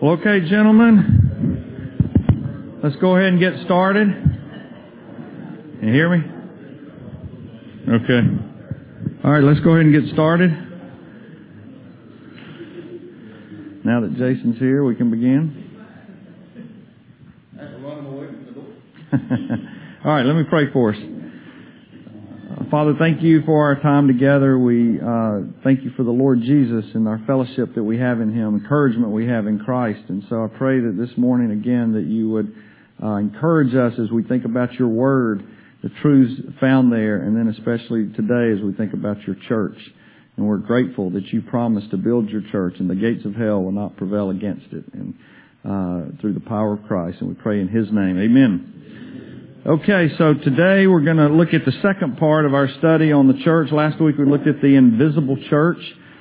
Well, okay, gentlemen, let's go ahead and get started. Can you hear me? Okay. All right, let's go ahead and get started. Now that Jason's here, we can begin. All right, let me pray for us. Father, thank you for our time together. We thank you for the Lord Jesus and our fellowship that we have in Him, encouragement we have in Christ. And so I pray that this morning again that you would encourage us as we think about your Word, the truths found there, and then especially today as we think about your church. And we're grateful that you promised to build your church and the gates of hell will not prevail against it, and through the power of Christ. And we pray in His name. Amen. Okay, so today we're going to look at the second part of our study on the church. Last week we looked at the invisible church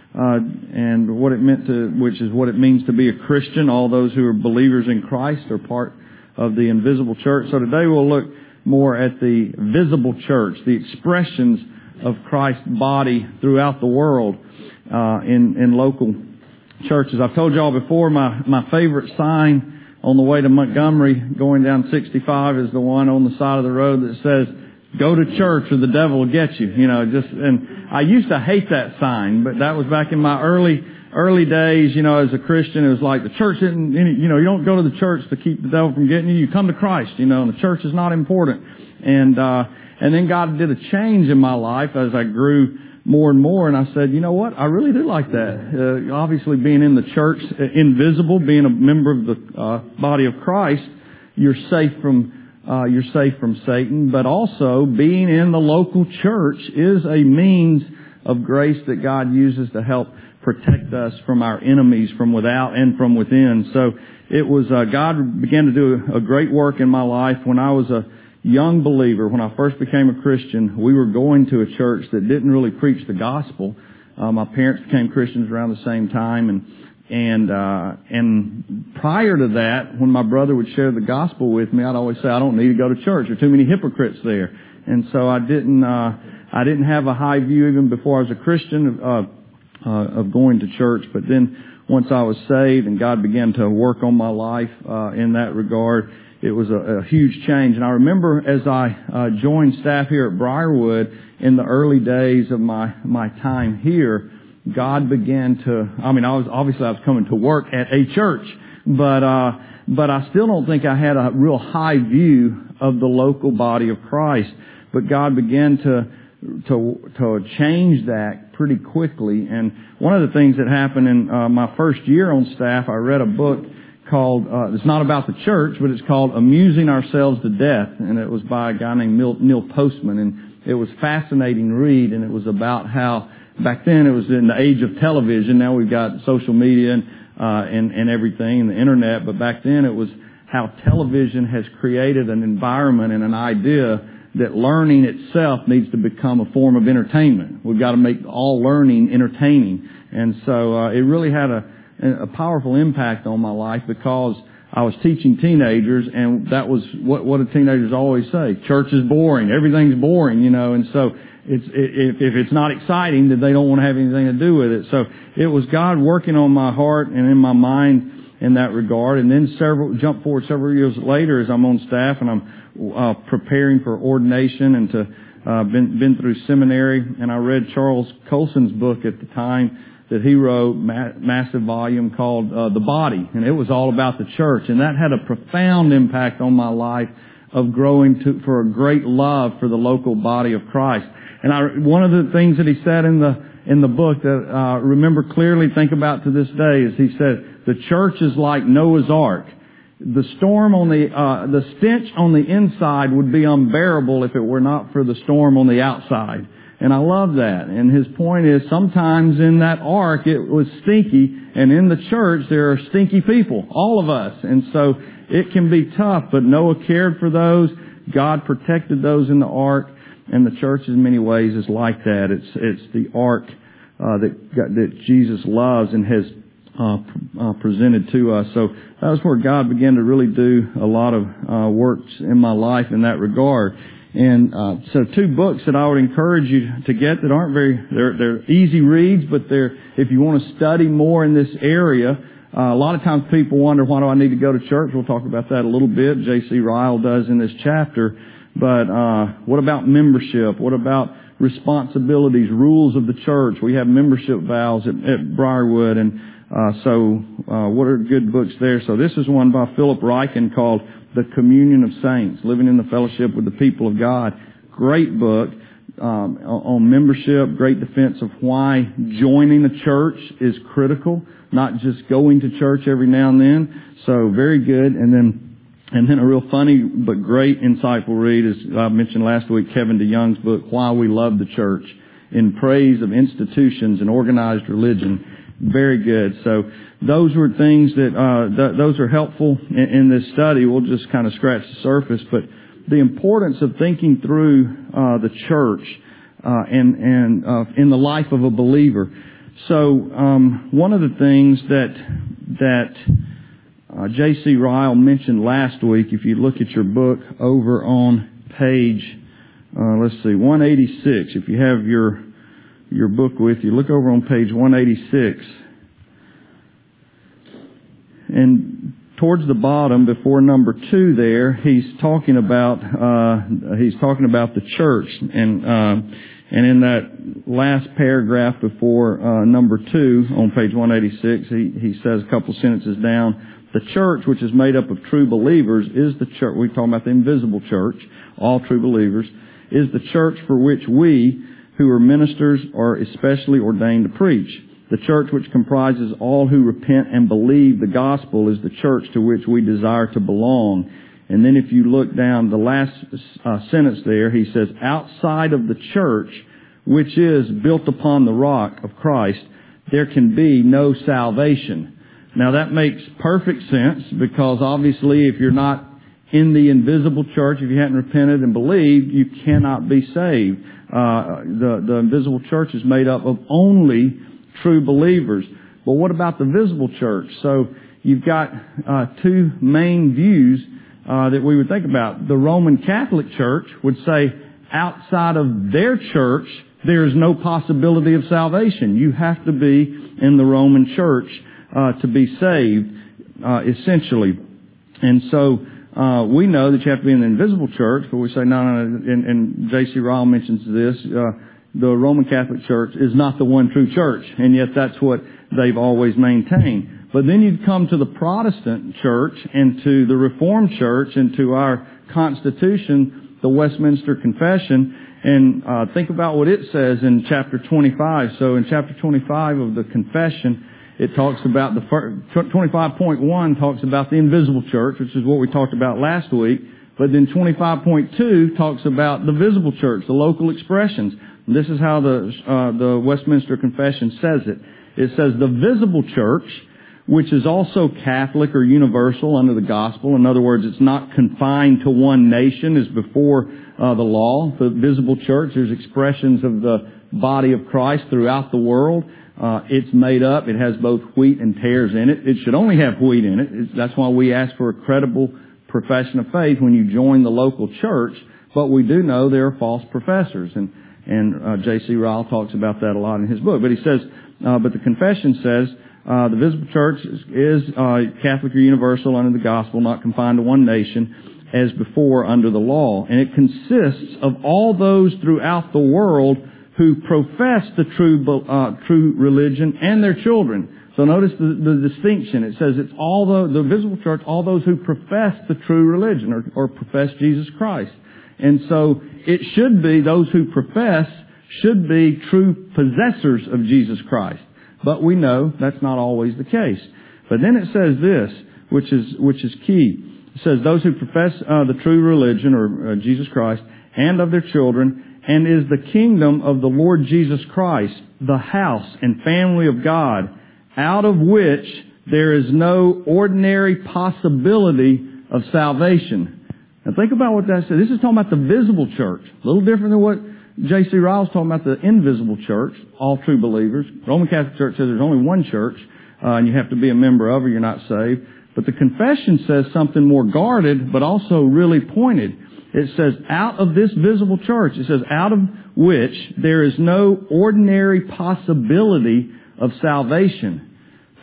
and what it meant to, which is what it means to be a Christian. All those who are believers in Christ are part of the invisible church. So today we'll look more at the visible church, the expressions of Christ's body throughout the world in local churches. I've told you all before, my favorite sign on the way to Montgomery, going down 65, is the one on the side of the road that says, "Go to church or the devil will get you." You know, and I used to hate that sign, but that was back in my early days. You know, as a Christian, it was like the church isn't. You know, you don't go to the church to keep the devil from getting you. You come to Christ. You know, and the church is not important. And then God did a change in my life as I grew more and more, and I said, you know what? I really do like that. Obviously, being in the church, invisible, being a member of the body of Christ, you're safe from Satan. But also, being in the local church is a means of grace that God uses to help protect us from our enemies from without and from within. So it was God began to do a great work in my life when I was a young believer. When I first became a Christian, we were going to a church that didn't really preach the gospel. My parents became Christians around the same time, and prior to that, when my brother would share the gospel with me, I'd always say, "I don't need to go to church. There are too many hypocrites there." And so I didn't have a high view even before I was a Christian of going to church. But then once I was saved and God began to work on my life in that regard, it was a huge change. And I remember as I joined staff here at Briarwood in the early days of my time here, God began to, I was coming to work at a church, but I still don't think I had a real high view of the local body of Christ. But God began to change that pretty quickly. And one of the things that happened in my first year on staff, I read a book called, it's not about the church, but it's called Amusing Ourselves to Death. And it was by a guy named Neil Postman. And it was a fascinating read. And it was about how, back then it was in the age of television. Now we've got social media and everything and the internet. But back then it was how television has created an environment and an idea that learning itself needs to become a form of entertainment. We've got to make all learning entertaining. And so it really had a powerful impact on my life because I was teaching teenagers, and that was what do teenagers always say? Church is boring. Everything's boring, you know. And so if it's not exciting, then they don't want to have anything to do with it. So it was God working on my heart and in my mind in that regard. And then jump forward several years later as I'm on staff and I'm preparing for ordination and to been through seminary, and I read Charles Colson's book at the time that he wrote, massive volume called The Body, and it was all about the church, and that had a profound impact on my life of growing for a great love for the local body of Christ. And one of the things that he said in the book that I remember clearly, think about to this day, is he said, the church is like Noah's Ark. The storm the stench on the inside would be unbearable if it were not for the storm on the outside. And I love that. And his point is, sometimes in that ark it was stinky, and in the church there are stinky people, all of us. And so it can be tough, but Noah cared for those. God protected those in the ark, and the church in many ways is like that. It's the ark that Jesus loves and has presented to us. So that was where God began to really do a lot of works in my life in that regard. And so two books that I would encourage you to get that aren't they're easy reads, but if you want to study more in this area, A lot of times people wonder, why do I need to go to church? We'll talk about that a little bit. J.C. Ryle does in this chapter. But what about membership? What about responsibilities, rules of the church? We have membership vows at Briarwood, and what are good books there? So this is one by Philip Ryken called The Communion of Saints, Living in the Fellowship with the People of God. Great book on membership, great defense of why joining a church is critical, not just going to church every now and then. So very good. And then a real funny but great insightful read, as I mentioned last week, Kevin DeYoung's book, Why We Love the Church, in praise of institutions and organized religion. Very good. So those were things those are helpful in this study. We'll just kind of scratch the surface, but the importance of thinking through the church and in the life of a believer. So one of the things that J.C. Ryle mentioned last week, if you look at your book over on page 186, if you have your book with you, look over on page 186. And towards the bottom, before number 2 there, he's talking about the church, and in that last paragraph before number 2 on page 186, he says a couple sentences down, the church, which is made up of true believers, is the church. We're talking about the invisible church, all true believers, is the church for which we, who are ministers, are especially ordained to preach. The church which comprises all who repent and believe the gospel is the church to which we desire to belong. And then if you look down the last sentence there, he says, outside of the church, which is built upon the rock of Christ, there can be no salvation. Now that makes perfect sense, because obviously if you're not in the invisible church, if you hadn't repented and believed, you cannot be saved. The invisible church is made up of only true believers. But what about the visible church? So you've got two main views that we would think about. The Roman Catholic Church would say outside of their church, there is no possibility of salvation. You have to be in the Roman church to be saved, essentially. And so we know that you have to be in the invisible church, but we say, no, and J.C. Ryle mentions this, the Roman Catholic Church is not the one true church, and yet that's what they've always maintained. But then you'd come to the Protestant Church and to the Reformed Church and to our Constitution, the Westminster Confession, and think about what it says in chapter 25. So in chapter 25 of the Confession, it talks about 25.1 talks about the invisible church, which is what we talked about last week. But then 25.2 talks about the visible church, the local expressions. And this is how the Westminster Confession says it. It says the visible church, which is also Catholic or universal under the gospel. In other words, it's not confined to one nation as before the law. The visible church, there's expressions of the body of Christ throughout the world. It's made up. It has both wheat and tares in it. It should only have wheat in it. That's why we ask for a credible profession of faith when you join the local church. But we do know there are false professors. And J.C. Ryle talks about that a lot in his book. But he says, but the confession says, the visible church is Catholic or universal under the gospel, not confined to one nation, as before under the law. And it consists of all those throughout the world who profess the true religion and their children. So notice the distinction. It says it's all the visible church, all those who profess the true religion or profess Jesus Christ. And so it should be those who profess should be true possessors of Jesus Christ. But we know that's not always the case. But then it says this, which is key. It says those who profess the true religion or Jesus Christ and of their children, and is the kingdom of the Lord Jesus Christ, the house and family of God, out of which there is no ordinary possibility of salvation. Now think about what that says. This is talking about the visible church. A little different than what J.C. Ryle's talking about, the invisible church, all true believers. Roman Catholic Church says there's only one church, and you have to be a member of or you're not saved. But the confession says something more guarded, but also really pointed. It says, out of this visible church, it says, out of which there is no ordinary possibility of salvation.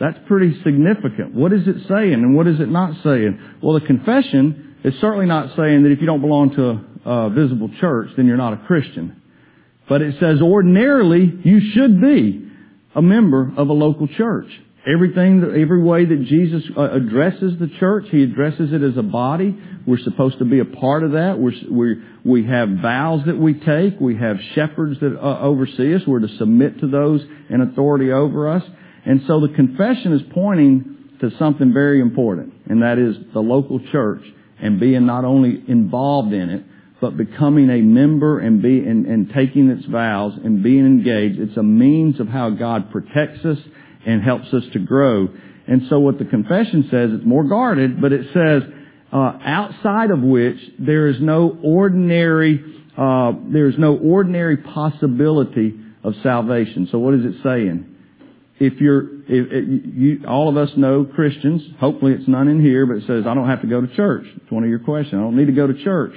That's pretty significant. What is it saying and what is it not saying? Well, the confession is certainly not saying that if you don't belong to a visible church, then you're not a Christian. But it says ordinarily you should be a member of a local church. Every way that Jesus addresses the church, He addresses it as a body. We're supposed to be a part of that. We have vows that we take. We have shepherds that oversee us. We're to submit to those in authority over us. And so the confession is pointing to something very important, and that is the local church and being not only involved in it, but becoming a member and taking its vows and being engaged. It's a means of how God protects us and helps us to grow. And so what the confession says, it's more guarded, but it says, outside of which there is no ordinary possibility of salvation. So what is it saying? All of us know Christians, hopefully it's none in here, but it says, I don't have to go to church. It's one of your questions. I don't need to go to church.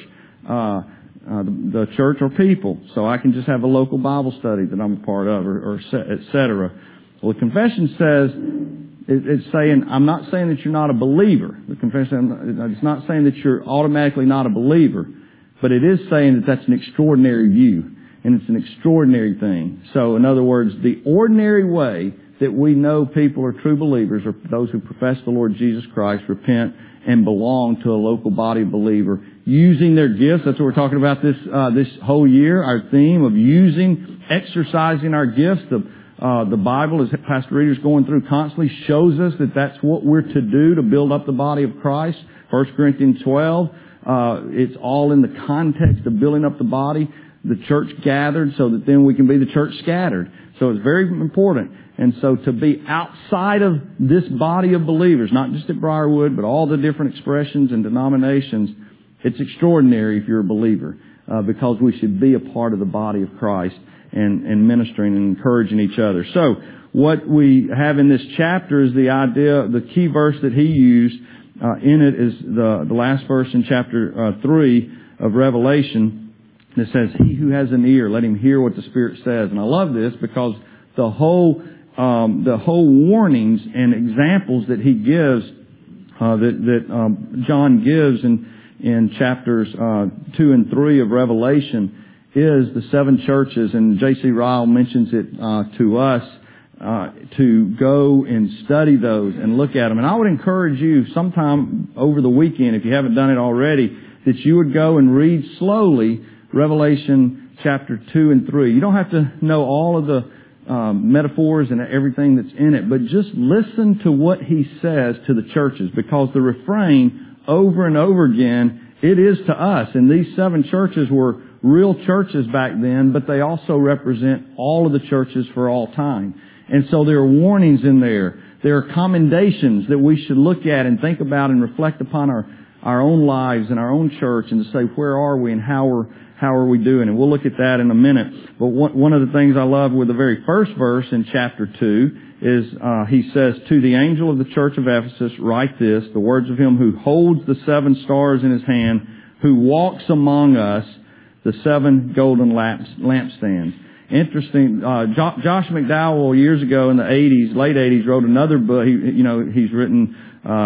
The church or people. So I can just have a local Bible study that I'm a part of or et cetera. Well, the confession says, it's saying, I'm not saying that you're not a believer. The confession, it's not saying that you're automatically not a believer, but it is saying that that's an extraordinary view, and it's an extraordinary thing. So, in other words, the ordinary way that we know people are true believers are those who profess the Lord Jesus Christ, repent, and belong to a local body of believer, using their gifts. That's what we're talking about this whole year, our theme of exercising our gifts. The Bible, as Pastor Reader's going through constantly, shows us that that's what we're to do to build up the body of Christ. 1 Corinthians 12, it's all in the context of building up the body, the church gathered, so that then we can be the church scattered. So it's very important. And so to be outside of this body of believers, not just at Briarwood, but all the different expressions and denominations, it's extraordinary if you're a believer, because we should be a part of the body of Christ and ministering and encouraging each other. So what we have in this chapter is the idea, the key verse that he used in it is the last verse in chapter 3 of Revelation that says, "He who has an ear, let him hear what the Spirit says." And I love this because the whole warnings and examples that he gives, that John gives in chapters 2 and 3 of Revelation, is the 7 churches, and J.C. Ryle mentions it to us to go and study those and look at them. And I would encourage you sometime over the weekend, if you haven't done it already, that you would go and read slowly Revelation chapter 2 and 3. You don't have to know all of the metaphors and everything that's in it, but just listen to what he says to the churches, because the refrain over and over again, it is to us. And these 7 churches were real churches back then, but they also represent all of the churches for all time. And so there are warnings in there. There are commendations that we should look at and think about and reflect upon our own lives and our own church, and to say, where are we and how are we doing? And we'll look at that in a minute. But one of the things I love with the very first verse in chapter 2 is he says, "To the angel of the church of Ephesus write this, the words of him who holds the 7 stars in his hand, who walks among us, the 7 golden lampstands." Interesting. Josh McDowell years ago in the late 80s, wrote another book. He's written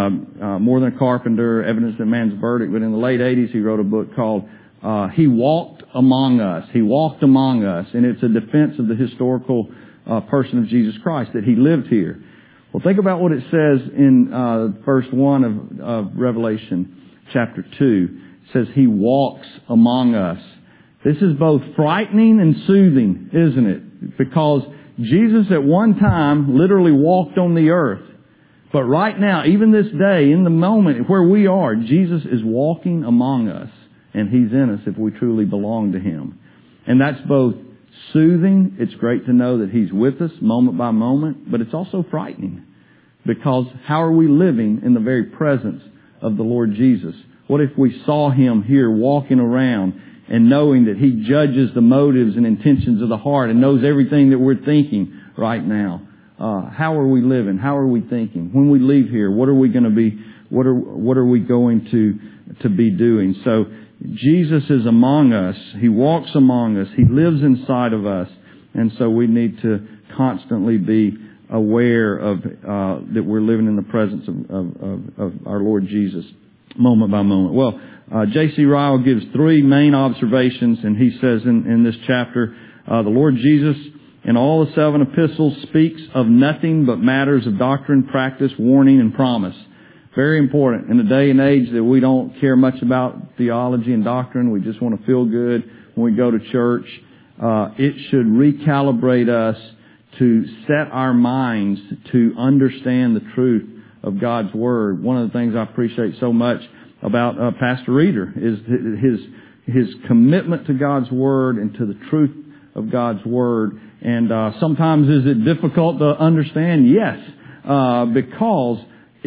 More Than a Carpenter, Evidence That Man's Verdict. But in the late 80s, he wrote a book called He Walked Among Us. He walked among us, and it's a defense of the historical person of Jesus Christ, that he lived here. Well, think about what it says in verse 1 of Revelation chapter 2. It says, "He walks among us." This is both frightening and soothing, isn't it? Because Jesus at one time literally walked on the earth. But right now, even this day, in the moment where we are, Jesus is walking among us. And He's in us if we truly belong to Him. And that's both soothing. It's great to know that He's with us moment by moment. But it's also frightening. Because how are we living in the very presence of the Lord Jesus? What if we saw Him here walking around and knowing that He judges the motives and intentions of the heart and knows everything that we're thinking right now? How are we living? How are we thinking? When we leave here, what are we going to be? What are we going to be doing? So Jesus is among us. He walks among us. He lives inside of us. And so we need to constantly be aware of that we're living in the presence of our Lord Jesus moment by moment. Well, J.C. Ryle gives three main observations, and he says in this chapter, the Lord Jesus in all the 7 epistles speaks of nothing but matters of doctrine, practice, warning, and promise. Very important. In a day and age that we don't care much about theology and doctrine, we just want to feel good when we go to church, it should recalibrate us to set our minds to understand the truth of God's Word. One of the things I appreciate so much about Pastor Reeder is his commitment to God's Word and to the truth of God's Word. And sometimes is it difficult to understand? Yes, because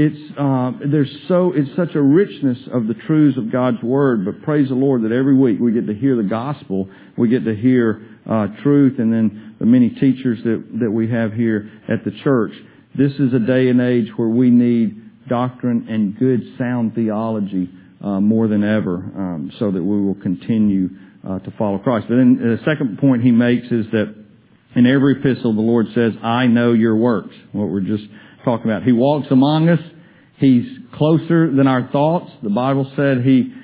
it's such a richness of the truths of God's Word. But praise the Lord that every week we get to hear the gospel, we get to hear truth, and then the many teachers that we have here at the church. This is a day and age where we need doctrine and good sound theology more than ever, so that we will continue to follow Christ. But then the second point he makes is that in every epistle the Lord says, I know your works. What we're just talking about. He walks among us. He's closer than our thoughts. The Bible said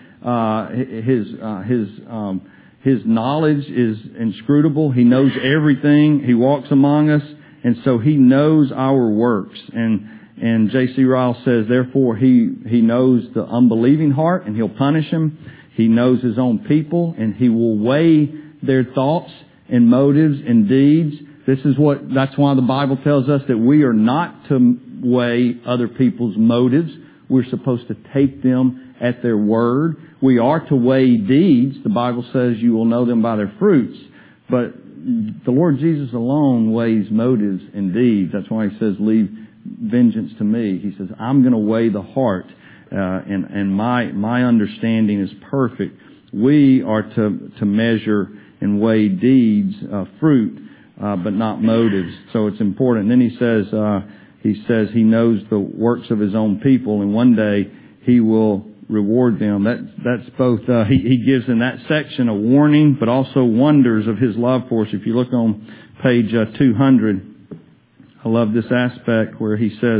his knowledge is inscrutable. He knows everything. He walks among us, and so He knows our works. And J.C. Ryle says, therefore, He knows the unbelieving heart, and He'll punish him. He knows His own people, and He will weigh their thoughts and motives and deeds. That's why the Bible tells us that we are not to weigh other people's motives. We're supposed to take them at their word. We are to weigh deeds. The Bible says you will know them by their fruits. But the Lord Jesus alone weighs motives and deeds. That's why He says, leave vengeance to me. He says, I'm going to weigh the heart, and my understanding is perfect. We are to measure and weigh deeds, fruit, but not motives. So it's important. And then he says He knows the works of His own people, and one day He will reward them. That's both. He gives in that section a warning, but also wonders of His love for us. If you look on page 200, I love this aspect where he says,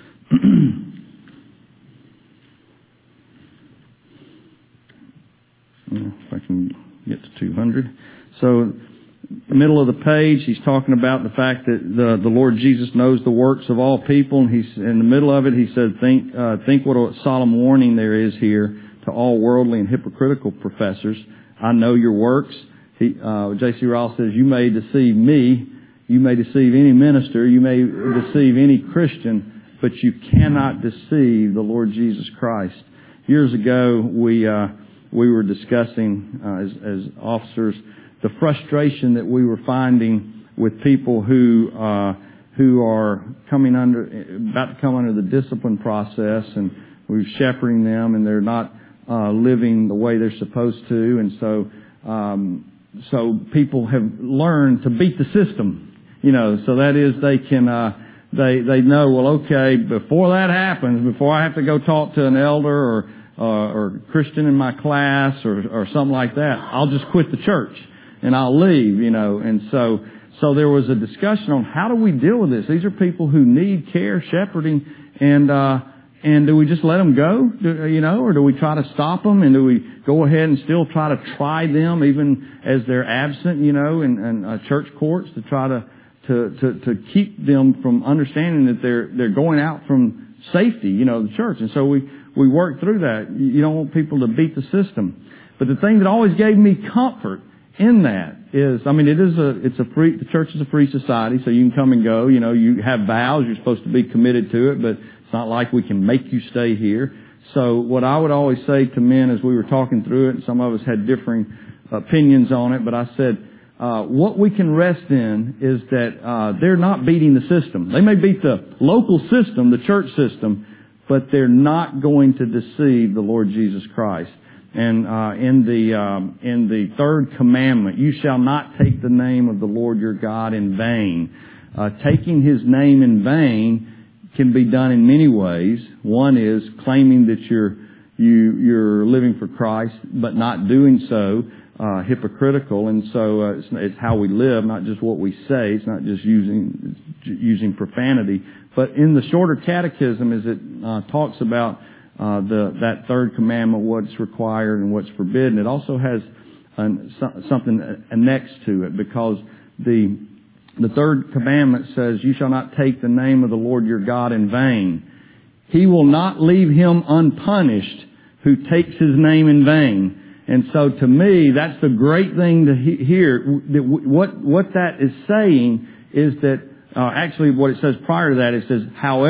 if I can get to 200. So, middle of the page, he's talking about the fact that the Lord Jesus knows the works of all people. And he's in the middle of it. He said, "Think what a solemn warning there is here to all worldly and hypocritical professors. I know your works." J.C. Ryle says, "You may deceive me, you may deceive any minister, you may deceive any Christian, but you cannot deceive the Lord Jesus Christ." Years ago, we were discussing as officers the frustration that we were finding with people who are about to come under the discipline process, and we were shepherding them, and they're not living the way they're supposed to, and so people have learned to beat the system, So that is, they can they know, well, okay, before that happens, before I have to go talk to an elder or Christian in my class or something like that, I'll just quit the church and I'll leave, And so there was a discussion on how do we deal with this? These are people who need care, shepherding, and do we just let them go, or do we try to stop them, and do we go ahead and still try to try them even as they're absent, in church courts to try to keep them from understanding that they're going out from safety, the church. And so we work through that. You don't want people to beat the system. But the thing that always gave me comfort in that is, the church is a free society, so you can come and go. You have vows, you're supposed to be committed to it, but it's not like we can make you stay here. So what I would always say to men as we were talking through it, and some of us had differing opinions on it, but I said, what we can rest in is that they're not beating the system. They may beat the local system, the church system, but they're not going to deceive the Lord Jesus Christ. And in the third commandment, you shall not take the name of the Lord your God in vain. Taking His name in vain can be done in many ways. One is claiming that you're living for Christ, but not doing so, hypocritical. And so it's how we live, not just what we say. It's not just using profanity. But in the shorter catechism, as it talks about that third commandment, what's required and what's forbidden, it also has something annexed to it, because the third commandment says, "You shall not take the name of the Lord your God in vain. He will not leave him unpunished who takes his name in vain." And so to me, that's the great thing to hear. What that is saying is that, actually what it says prior to that, it says,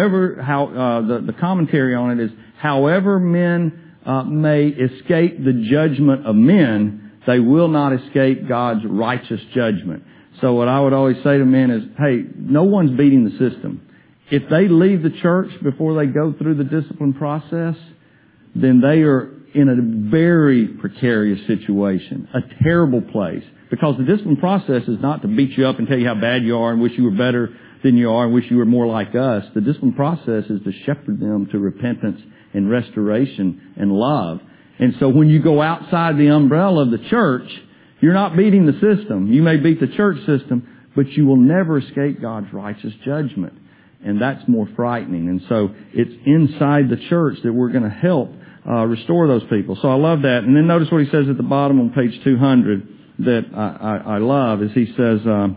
the commentary on it is, however men may escape the judgment of men, they will not escape God's righteous judgment. So what I would always say to men is, hey, no one's beating the system. If they leave the church before they go through the discipline process, then they are in a very precarious situation, a terrible place. Because the discipline process is not to beat you up and tell you how bad you are and wish you were better than you are and wish you were more like us. The discipline process is to shepherd them to repentance and restoration and love. And so when you go outside the umbrella of the church, you're not beating the system. You may beat the church system, but you will never escape God's righteous judgment. And that's more frightening. And so it's inside the church that we're going to help restore those people. So I love that. And then notice what he says at the bottom on page 200 that I love, is he says,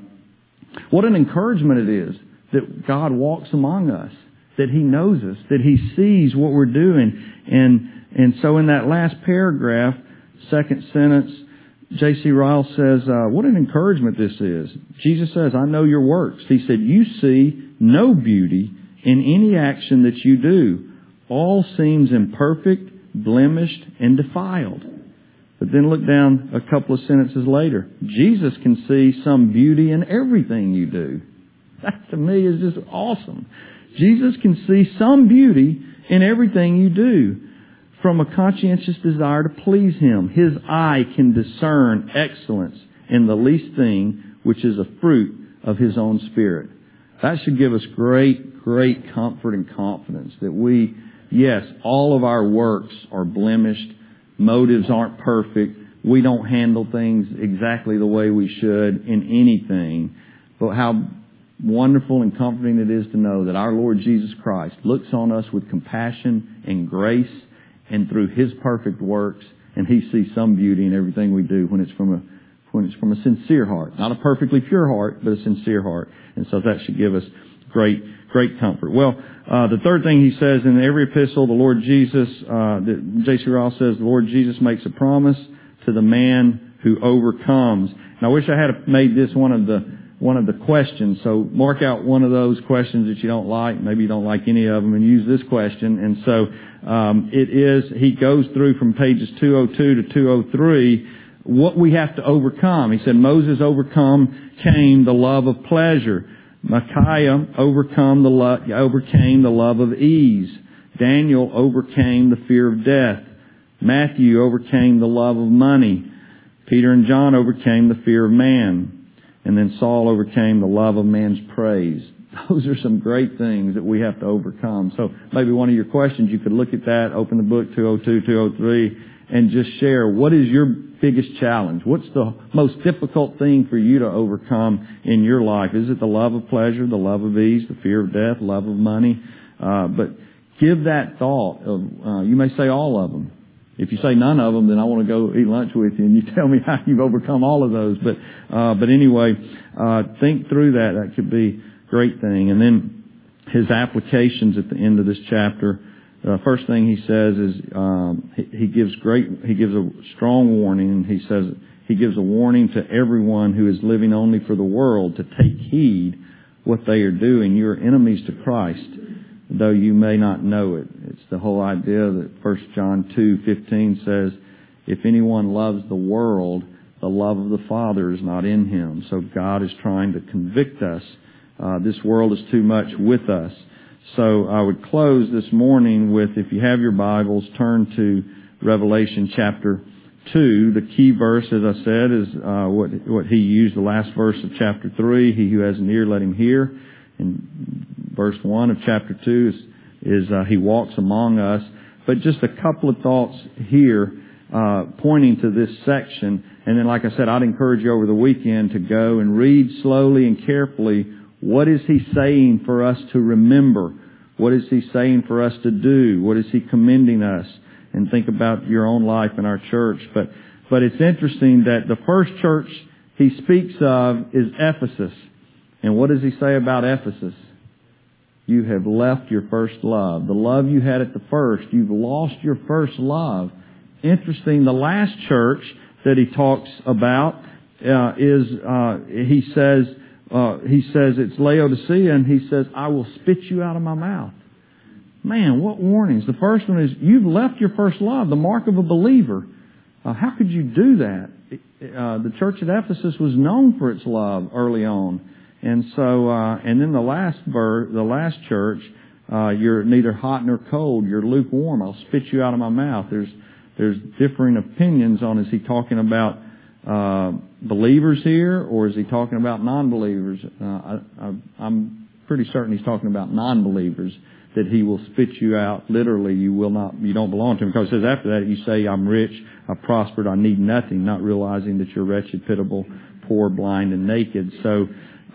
what an encouragement it is that God walks among us, that He knows us, that He sees what we're doing. And so in that last paragraph, second sentence, J.C. Ryle says, what an encouragement this is. Jesus says, "I know your works." He said, "You see no beauty in any action that you do. All seems imperfect, blemished, and defiled." But then look down a couple of sentences later. Jesus can see some beauty in everything you do. That to me is just awesome. Jesus can see some beauty in everything you do, from a conscientious desire to please Him. His eye can discern excellence in the least thing, which is a fruit of His own Spirit. That should give us great, great comfort and confidence that yes, all of our works are blemished. Motives aren't perfect. We don't handle things exactly the way we should in anything. But how wonderful and comforting it is to know that our Lord Jesus Christ looks on us with compassion and grace, and through His perfect works, and He sees some beauty in everything we do when it's from a sincere heart. Not a perfectly pure heart, but a sincere heart. And so that should give us great comfort. Well, the third thing he says in every epistle, the Lord Jesus, J.C. Ryle says, the Lord Jesus makes a promise to the man who overcomes. And I wish I had made this one of the questions. So mark out one of those questions that you don't like. Maybe you don't like any of them, and use this question. And so he goes through from pages 202 to 203 what we have to overcome. He said Moses overcame the love of pleasure. Micaiah overcame the love of ease. Daniel overcame the fear of death. Matthew overcame the love of money. Peter and John overcame the fear of man. And then Saul overcame the love of man's praise. Those are some great things that we have to overcome. So maybe one of your questions, you could look at that, open the book 202, 203, and just share, what is your biggest challenge? What's the most difficult thing for you to overcome in your life? Is it the love of pleasure, the love of ease, the fear of death, love of money? But give that thought of, you may say all of them. If you say none of them, then I want to go eat lunch with you and you tell me how you've overcome all of those. But anyway, think through that. That could be a great thing. And then his applications at the end of this chapter. First thing he says is he gives a strong warning. And he says he gives a warning to everyone who is living only for the world to take heed what they are doing. You are enemies to Christ, though you may not know it. It's the whole idea that 1 John 2:15 says, if anyone loves the world, the love of the Father is not in him. So God is trying to convict us. This world is too much with us. So I would close this morning with, if you have your Bibles, turn to Revelation chapter 2. The key verse, as I said, is what he used, the last verse of chapter 3. He who has an ear, let him hear. And verse 1 of chapter 2 is he walks among us. But just a couple of thoughts here pointing to this section. And then, like I said, I'd encourage you over the weekend to go and read slowly and carefully What is He saying for us to remember? What is He saying for us to do? What is He commending us? And think about your own life in our church. But it's interesting that the first church He speaks of is Ephesus. And what does He say about Ephesus? You have left your first love. The love you had at the first, you've lost your first love. Interesting, the last church that He talks about he says it's Laodicea, and He says, I will spit you out of my mouth. Man, what warnings. The first one is, you've left your first love, the mark of a believer. How could you do that? The church at Ephesus was known for its love early on. And so, and then the last church, you're neither hot nor cold, you're lukewarm. I'll spit you out of my mouth. There's differing opinions on, is He talking about believers here, or is He talking about non-believers? I'm pretty certain He's talking about non-believers, that He will spit you out. Literally, you don't belong to Him. Because it says after that, you say, I'm rich, I prospered, I need nothing, not realizing that you're wretched, pitiable, poor, blind, and naked. So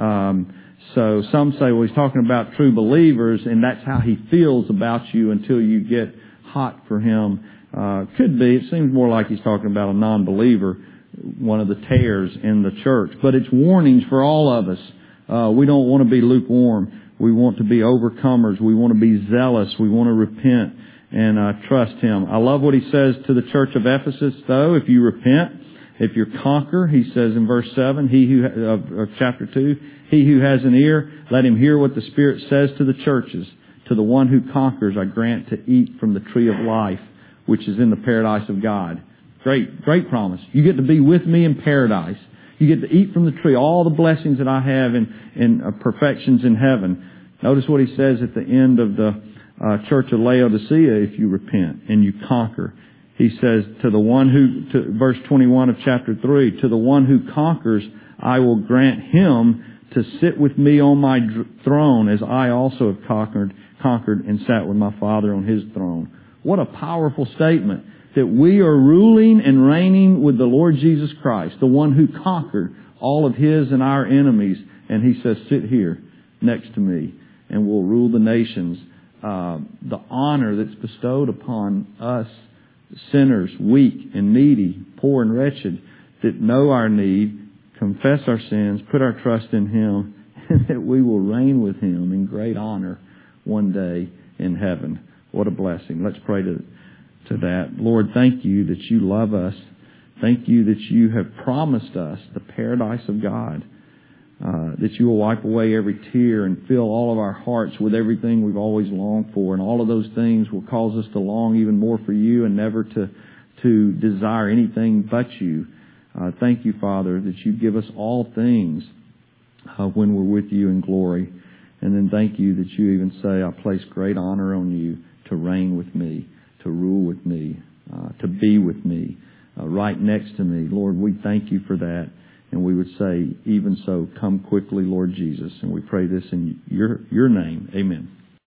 some say, well, He's talking about true believers, and that's how He feels about you until you get hot for Him. Could be. It seems more like He's talking about a non-believer, one of the tares in the church. But it's warnings for all of us. We don't want to be lukewarm. We want to be overcomers. We want to be zealous. We want to repent and trust Him. I love what He says to the church of Ephesus, though. If you repent, if you conquer, He says in verse 7, of chapter 2, he who has an ear, let him hear what the Spirit says to the churches. To the one who conquers, I grant to eat from the tree of life, which is in the paradise of God. Great promise. You get to be with me in paradise. You get to eat from the tree, all the blessings that I have in perfections in heaven. Notice what He says at the end of the church of Laodicea, if you repent and you conquer. He says, verse 21 of chapter 3, to the one who conquers, I will grant him to sit with me on my throne, as I also have conquered and sat with my Father on His throne. What a powerful statement, that we are ruling and reigning with the Lord Jesus Christ, the one who conquered all of His and our enemies. And He says, sit here next to me, and we'll rule the nations. The honor that's bestowed upon us sinners, weak and needy, poor and wretched, that know our need, confess our sins, put our trust in Him, and that we will reign with Him in great honor one day in heaven. What a blessing. Let's pray to that. Lord, thank You that You love us. Thank You that You have promised us the paradise of God, that You will wipe away every tear and fill all of our hearts with everything we've always longed for. And all of those things will cause us to long even more for You and never to desire anything but You. Thank You, Father, that You give us all things when we're with You in glory. And then thank You that You even say, I place great honor on You to reign with me, to rule with me, to be with me, right next to me. Lord, we thank You for that. And we would say, even so, come quickly, Lord Jesus. And we pray this in Your name. Amen.